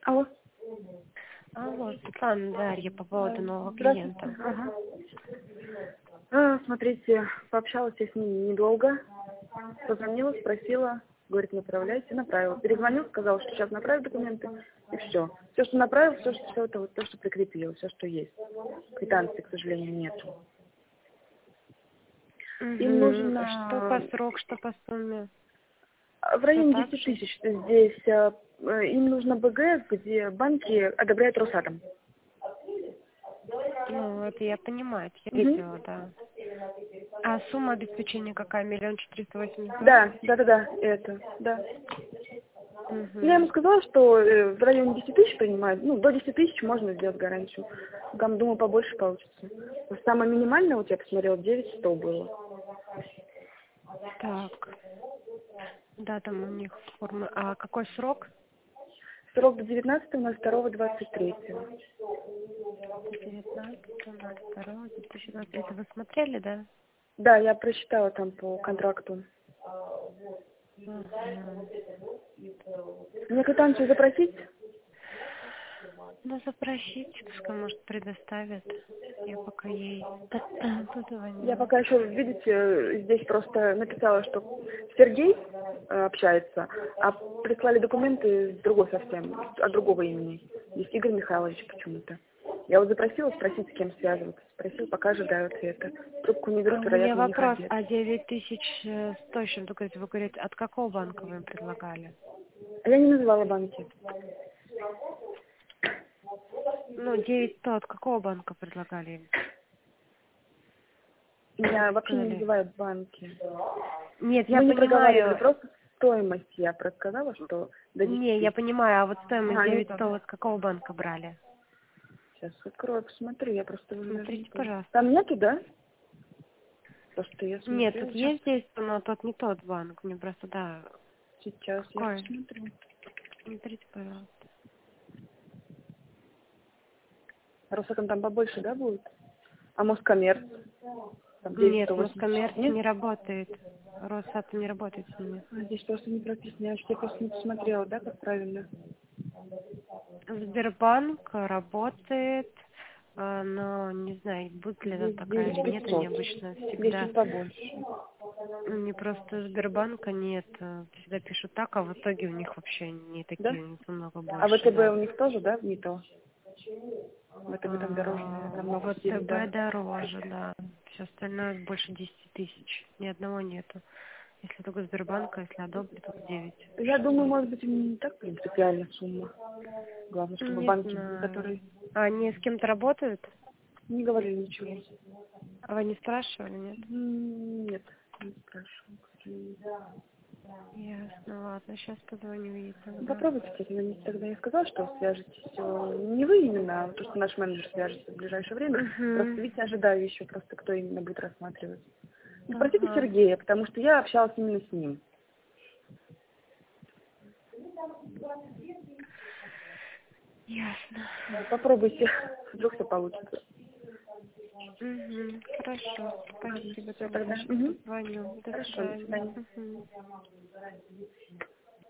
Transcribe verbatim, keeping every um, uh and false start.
Алло. Алло, Светлана, Дарья, по поводу нового Здравствуйте. клиента. Ага. А, смотрите, пообщалась я с ним недолго. Позвонила, спросила, говорит, направляйте, направила. Перезвонил, сказал, что сейчас направит документы, и все. Все, что направил, все, что, все это вот то, что прикрепил, все, что есть. Квитанции, к сожалению, нету. Им Угу. Что по нужно срок, что по сумме? в Все районе так десяти же? тысяч здесь. а, э, Им нужно БГ, где банки одобряют Росатом. Ну, это я понимаю, это я Мгм. видела, да. А сумма обеспечения какая? Миллион четыреста восемьдесят два? Да, да, да, да, это, да. Я ему Угу. сказала, что э, в районе десяти тысяч принимают, ну, до десяти тысяч можно сделать гарантию. Там, думаю, побольше получится. Самое минимальное, вот я посмотрела, девять сто было. Так, да, там у них форма. А какой срок? Срок до девятнадцатого, ноль второго, двадцать третьего. девятнадцатого второго две тысячи двадцать. Это вы смотрели, да? Да, я прочитала там по контракту. Ага. Мне квитанцию запросить? Ну, запросите, пускай, может, предоставят. Я пока ей Я позвоню. пока еще, видите, здесь просто написала, что Сергей э, общается, а прислали документы с другой совсем, от другого имени. Здесь Игорь Михайлович почему-то. Я вот запросила спросить, с кем связываться. Спросила, пока ожидаю ответа. Трубку не А берут, у меня вероятно, у них вопрос. обед. А девять тысяч сто, с чем только вы говорите, от какого банка вы им предлагали? А я не называла банки. Ну, девять сто от какого банка предлагали им? Меня вообще не Сказали. называют банки. Нет, я Мы не проговаривали, понимаю. просто стоимость я просказала, что до десяти Не, я тысяч. понимаю, а вот стоимость Ага, не девять то. сто от какого банка брали? Сейчас открою, посмотрю, я просто уже даже не Смотрите, помню. пожалуйста. Там нету, да? То, что я Нет, тут смотрела. Сейчас, есть здесь, но тот не тот банк. Мне просто, да, сейчас я какой? посмотрю. Смотрите, пожалуйста. Росатом там побольше, да, будет? А Москоммерц? Там девять Нет, сто восемьдесят. Москоммерц Нет? не работает. Росатом не работает с ними. А, здесь просто не прописано. Я что просто не посмотрела, да, как правильно? Сбербанк работает, а, но не знаю, будет ли она Здесь такая или девять нет, они пятьсот. обычно Здесь всегда, чуть побольше. не просто Сбербанка нет, а, всегда пишут так, а в итоге у них вообще не Да? такие, у них намного А больше, ВТБ да. у них тоже, да, не то? ВТБ там дороже, наверное, А, намного сильно, да. ВТБ дороже, да. Все остальное больше десяти тысяч. Ни одного нету. Если только Сбербанка, если одобрит, то девять Я думаю, шестьсот. может быть, им не так принципиальная сумма. Главное, чтобы Не банки были, знаю. которые А они с кем-то работают? не говорили ничего. А вы не спрашивали, нет? М, Нет, не спрашиваю, к сожалению. Ясно, ладно, сейчас позвоню ей Ну, тогда. попробуйте, кстати, звонить. Тогда я сказала, что свяжетесь. э, Не вы именно, а то, что наш менеджер свяжется в ближайшее время. Просто, Угу. видите, ожидаю еще просто, кто именно будет рассматривать. Ну, спросите Ага. Сергея, потому что я общалась именно с ним. Ясно. Попробуйте, вдруг все получится. Угу. Хорошо. Ладно, Спасибо все тогда. тогда. Сейчас Мгм. позвоню. До Хорошо, до свидания. свидания. Угу.